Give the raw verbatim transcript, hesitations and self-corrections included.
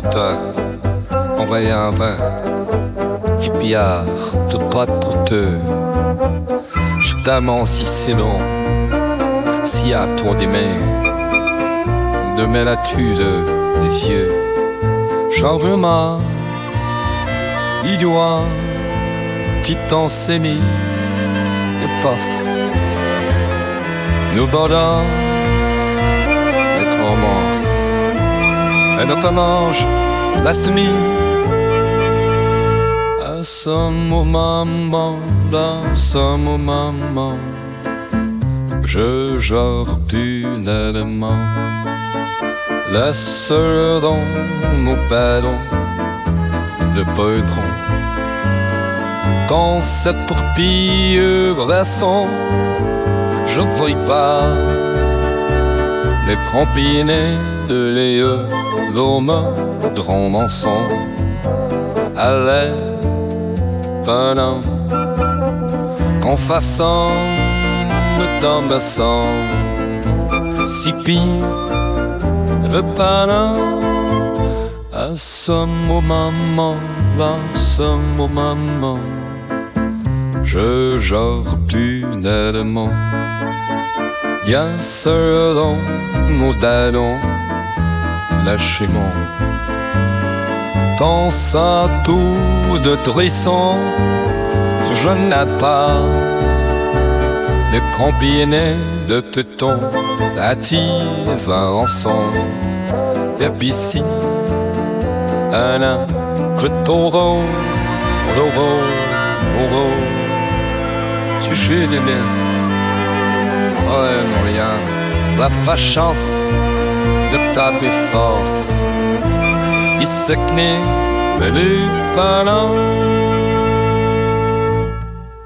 toi, envoyer un vin, qui pillard, te gratte pour te. Je t'amends si c'est long, si à toi d'aimer, de mêlatude des vieux. Charlement, idiot, qui t'en s'est mis, et pof, nous bordons, et romance, et nous commenge la semi. À ce moment, à ce moment, je jardinellement laisse dans nos ballons le poudron. Dans cette pourpille glaçon, je vois pas les combinés de l'éeu, l'homme de romançon. Allez, pendant qu'en façon de tombe sans si pire reparant à ce moment, à ce moment, je jardinellement y'a selon nos dallons lâchement dans sa tour de trisson. Je n'ai pas le combiné de tétons hâtive ensemble. Et puis ici, un an, je t'aurai, l'euro, l'euro, tu chez les miens. Ouais, non, rien, la fâchance de ta force. Il se knit, mais lui, pas non.